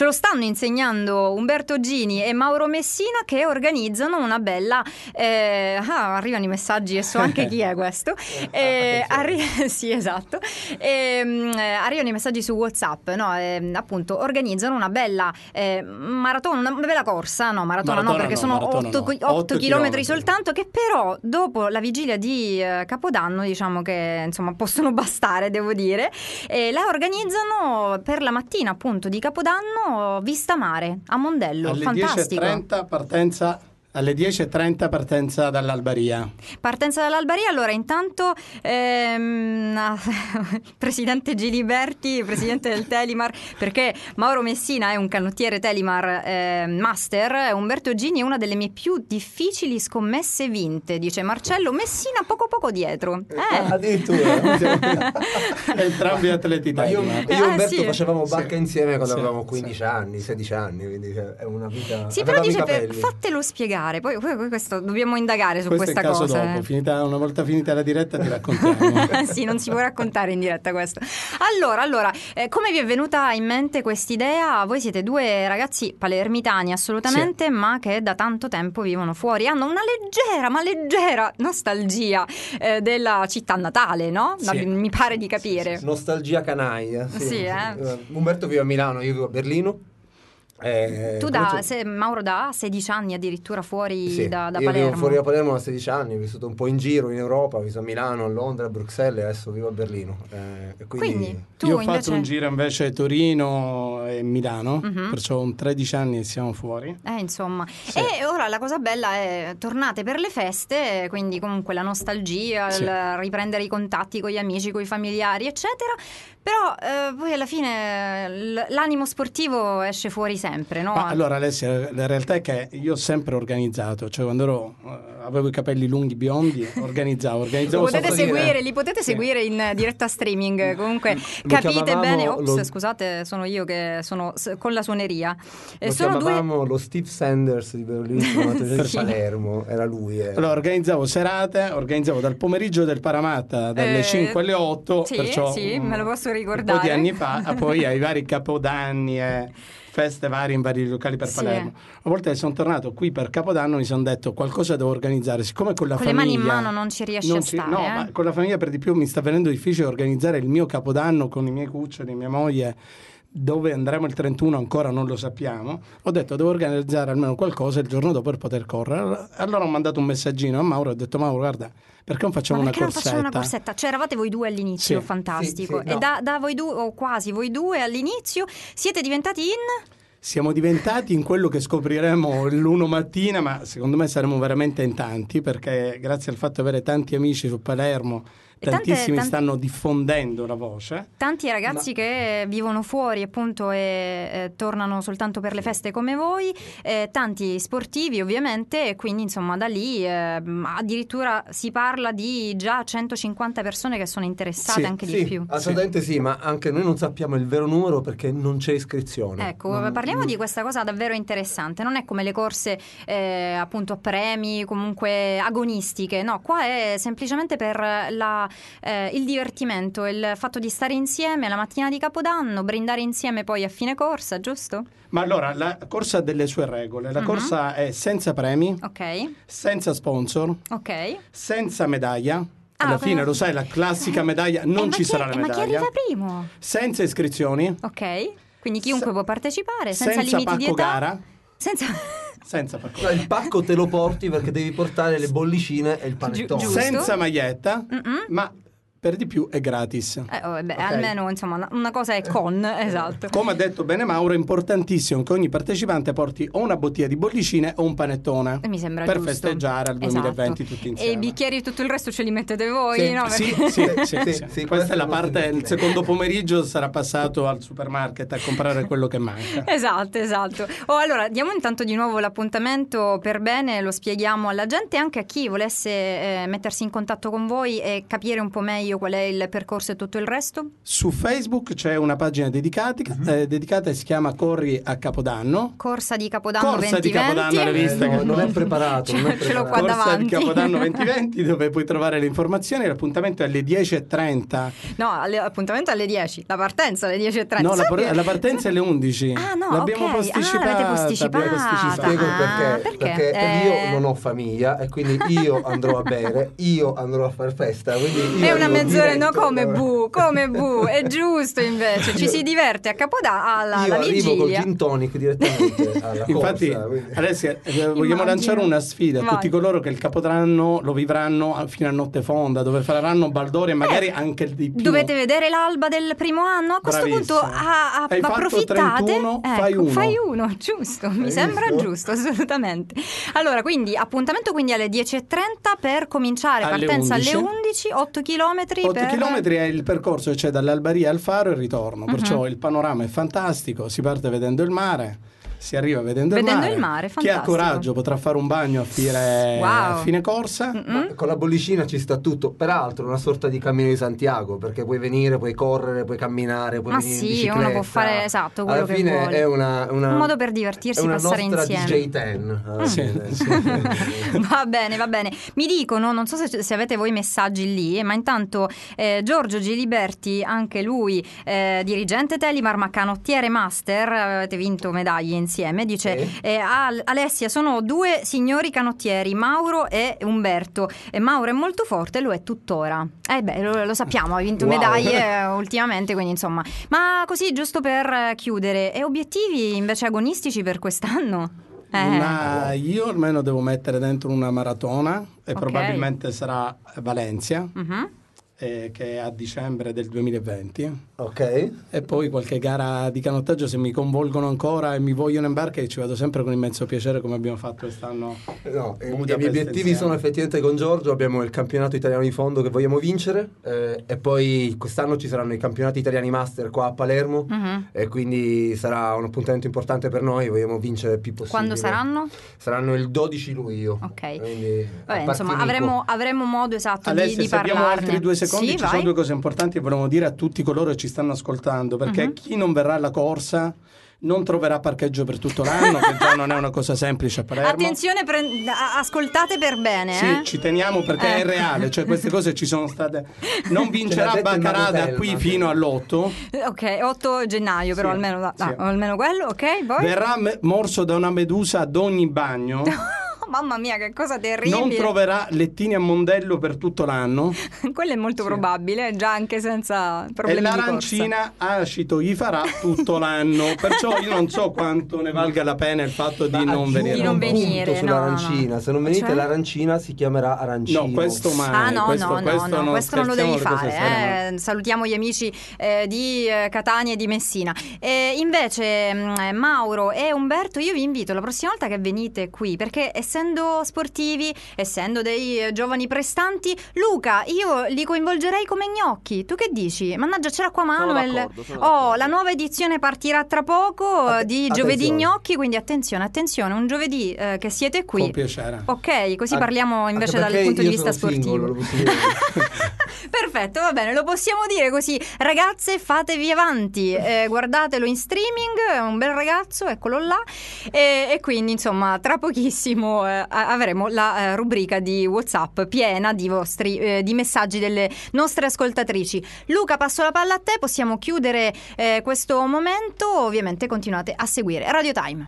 ce lo stanno insegnando Umberto Gini e Mauro Messina, che organizzano una bella arrivano i messaggi e so anche chi è questo. Sì, esatto. Arrivano i messaggi su WhatsApp, no? Appunto organizzano una bella maratona, una bella corsa, maratona no, perché sono 8 chilometri soltanto, che però dopo la vigilia di Capodanno diciamo che insomma possono bastare, devo dire. La organizzano per la mattina appunto di Capodanno, vista mare a Mondello. Alle fantastico. 10:30 partenza. Alle 10:30 partenza dall'Albaria. Allora intanto presidente Giliberti, presidente del Telimar, perché Mauro Messina è un canottiere Telimar master, Umberto Gini è una delle mie più difficili scommesse vinte, dice Marcello Messina poco dietro. Addirittura. Entrambi atleti. Ma io e Umberto sì. facevamo barca insieme quando avevamo 15 sì. anni, 16 anni, quindi è una vita. Sì, però dice capelli. fatelo spiegare. Poi questo dobbiamo indagare su questo questa è il caso cosa. dopo. Una volta finita la diretta ti raccontiamo. Sì, non si può raccontare in diretta questo. Allora, come vi è venuta in mente quest'idea? Voi siete due ragazzi palermitani assolutamente, sì, ma che da tanto tempo vivono fuori. Hanno una leggera nostalgia della città natale, no? Sì. Mi pare di capire. Sì. Nostalgia canaglia. Sì, Umberto vive a Milano, io vivo a Berlino. Mauro da 16 anni addirittura fuori, sì, da io Palermo. vivo fuori da Palermo da 16 anni, ho vissuto un po' in giro in Europa, ho vissuto a Milano, a Londra, a Bruxelles, e adesso vivo a Berlino. Quindi tu io ho invece... fatto un giro invece a Torino e Milano, perciò 13 anni e siamo fuori. Insomma, sì. E ora la cosa bella è tornate per le feste, quindi comunque la nostalgia, sì, il riprendere i contatti con gli amici, con i familiari, eccetera. Però poi alla fine l'animo sportivo esce fuori sempre, no? Ma allora Alessia, la realtà è che io ho sempre organizzato, cioè quando avevo i capelli lunghi biondi organizzavo li potete seguire in diretta streaming, comunque capite bene. Scusate, sono io che sono con la suoneria. Chiamavamo lo Steve Sanders di Berlino, di Palermo, era lui. Allora organizzavo serate, organizzavo dal pomeriggio del Paramatta dalle 5 alle 8, sì, perciò sì, me lo posso ricordare. Un po' di anni fa, poi ai vari capodanni e feste varie in vari locali per Palermo. A volte sono tornato qui per Capodanno, mi sono detto qualcosa devo organizzare, siccome con la famiglia le mani in mano non ci riesci a stare. No, ma con la famiglia per di più mi sta venendo difficile organizzare il mio Capodanno con i miei cuccioli, mia moglie. Dove andremo il 31 ancora non lo sappiamo. Ho detto devo organizzare almeno qualcosa il giorno dopo per poter correre. Allora ho mandato un messaggino a Mauro, ho detto Mauro guarda, perché non facciamo una corsetta? Facciamo una corsetta? Cioè eravate voi due all'inizio, sì, fantastico. Sì, no. E da voi due, o quasi voi due all'inizio, siete diventati Siamo diventati in quello che scopriremo l'1 mattina, ma secondo me saremo veramente in tanti, perché grazie al fatto di avere tanti amici su Palermo, tantissimi stanno diffondendo la voce. Tanti ragazzi che vivono fuori appunto e tornano soltanto per le feste come voi, tanti sportivi ovviamente, e quindi insomma da lì addirittura si parla di già 150 persone che sono interessate, anche di più. Assolutamente sì, ma anche noi non sappiamo il vero numero perché non c'è iscrizione. Ecco, parliamo di questa cosa davvero interessante. Non è come le corse appunto a premi, comunque agonistiche, no, qua è semplicemente per il divertimento, il fatto di stare insieme la mattina di Capodanno, brindare insieme poi a fine corsa, giusto? Ma allora la corsa ha delle sue regole. La corsa è senza premi, senza sponsor, senza medaglia. Alla fine lo sai, la classica medaglia, non ci sarà la medaglia. Ma chi arriva primo? Senza iscrizioni. Quindi chiunque può partecipare, senza limiti di età. Gara. Senza pacco. Il pacco te lo porti perché devi portare le bollicine e il panettone. Senza maglietta, ma per di più è gratis. Almeno insomma una cosa è esatto. Come ha detto bene Mauro, è importantissimo che ogni partecipante porti o una bottiglia di bollicine o un panettone. Mi sembra per giusto. festeggiare al 2020 tutti insieme. E i bicchieri e tutto il resto ce li mettete voi, no? Sì. Questa è la parte, il secondo pomeriggio sarà passato al supermarket a comprare quello che manca. Esatto. Allora diamo intanto di nuovo l'appuntamento per bene, lo spieghiamo alla gente, anche a chi volesse mettersi in contatto con voi e capire un po' meglio io qual è il percorso e tutto il resto? Su Facebook c'è una pagina dedicata e si chiama Corri a Capodanno. Corsa di Capodanno Corsa 2020. di Capodanno, l'hai vista? No, non è preparato. Ce l'ho qua Corsa davanti. di Capodanno 2020, dove puoi trovare le informazioni. L'appuntamento è alle 10:30. No, appuntamento alle 10, la partenza alle 10:30. No, Sai che- la partenza è alle 11. Ah, no, L'abbiamo ok. posticipata. L'avete posticipata. L'abbiamo Spiego il perché. perché? Io non ho famiglia e quindi io andrò a bere, io andrò a far festa. Quindi io È una arrivo mezz'ora, no, diretto. come bu, è giusto invece, ci si diverte a Capodanno alla Io arrivo col vigilia. gin tonic direttamente alla Infatti, corsa, quindi- Alessia, vogliamo Immagino. lanciare una sfida a Vai. tutti coloro che il Capodanno lo vivranno fino a notte fonda, dove faranno baldoria e magari anche di più. Dovete vedere l'alba del primo anno? A questo Bravissimo. punto Hai fatto approfittate. 31, fai uno. Fai uno, giusto, mi Hai sembra visto? giusto, assolutamente. Allora, quindi appuntamento quindi alle 10:30 per cominciare, Alle partenza 11. alle 11, 8 chilometri 8 per... chilometri è il percorso che c'è dall'Albaria al Faro e il ritorno, perciò il panorama è fantastico, si parte vedendo il mare, si arriva vedendo il Vedendo mare. il mare, Chi ha fantastico. coraggio potrà fare un bagno Wow. a fine corsa. Ma con la bollicina ci sta tutto, peraltro una sorta di cammino di Santiago, perché puoi venire, puoi correre, puoi camminare, puoi Ma venire in sì, bicicletta. uno può fare, esatto, quello Alla che fine vuole. è una Un modo per divertirsi, è una passare nostra insieme. DJ10 alla Sì, fine. sì. Va bene, va bene. Mi dicono, non so se avete voi messaggi lì, ma intanto Giorgio Giliberti, anche lui dirigente Telimar, ma canottiere master, avete vinto medaglie insieme, dice Alessia, sono due signori canottieri, Mauro e Umberto, e Mauro è molto forte, lo è tuttora. Lo sappiamo, hai vinto Wow. medaglie ultimamente, quindi insomma. Ma così, giusto per chiudere, e obiettivi invece agonistici per quest'anno? Ma io almeno devo mettere dentro una maratona e Ok. probabilmente sarà Valencia, Mhm. che è a dicembre del 2020. Ok. E poi qualche gara di canottaggio, se mi convolgono ancora e mi vogliono in barca, ci vado sempre con immenso piacere, come abbiamo fatto quest'anno. No, i Budapest miei obiettivi insieme. sono effettivamente con Giorgio, abbiamo il campionato italiano di fondo che vogliamo vincere e poi quest'anno ci saranno i campionati italiani master qua a Palermo Mhm. e quindi sarà un appuntamento importante per noi, vogliamo vincere il più possibile. Quando saranno? Saranno il 12 luglio. Ok. Quindi, Vabbè, a insomma, Partinico. avremo modo esatto Alessia, di se abbiamo parlarne. altri 2 secondi, Sì, ci vai. sono 2 cose importanti che volevamo dire a tutti coloro che ci stanno ascoltando, perché chi non verrà alla corsa non troverà parcheggio per tutto l'anno, che già non è una cosa semplice a Palermo. Attenzione, ascoltate per bene. Sì, ci teniamo perché è reale, cioè queste cose ci sono state. Non vincerà detto il Baccarà da Manutel, qui ma- fino all'8. Ok, 8 gennaio però Sì, almeno, sì. almeno quello, ok? Poi? Verrà morso da una medusa ad ogni bagno. Mamma mia, che cosa Non terribile. troverà lettini a mondello per tutto l'anno. Quello è molto Sì. probabile, già anche senza problemi E di corsa. l'arancina acito gli farà tutto l'anno. Perciò io non so quanto ne valga la pena il fatto di non Aggiungo venire. Di non un punto venire, sull'arancina. no. Se non venite Cioè? l'arancina si chiamerà arancino. No, questo mai. Ah no, questo, no, questo no, non questo non lo scherziamo devi le cose serie, fare. Salutiamo gli amici di Catania e di Messina. Invece Mauro e Umberto, io vi invito la prossima volta che venite qui, perché essendo sportivi, essendo dei giovani prestanti, Luca, io li coinvolgerei come gnocchi. Tu che dici? Mannaggia, c'era qua Manuel. Sono d'accordo. La nuova edizione partirà tra poco di Giovedì attenzione. Gnocchi, quindi attenzione, un giovedì che siete qui. Con piacere. Ok, così parliamo invece Anche dal perché punto di io vista sono single, sportivo. lo posso dire. Perfetto, va bene, lo possiamo dire così. Ragazze, fatevi avanti, guardatelo in streaming, è un bel ragazzo, eccolo là. E quindi, insomma, tra pochissimo avremo la rubrica di WhatsApp piena di vostri di messaggi delle nostre ascoltatrici. Luca, passo la palla a te, possiamo chiudere questo momento. Ovviamente continuate a seguire Radio Time.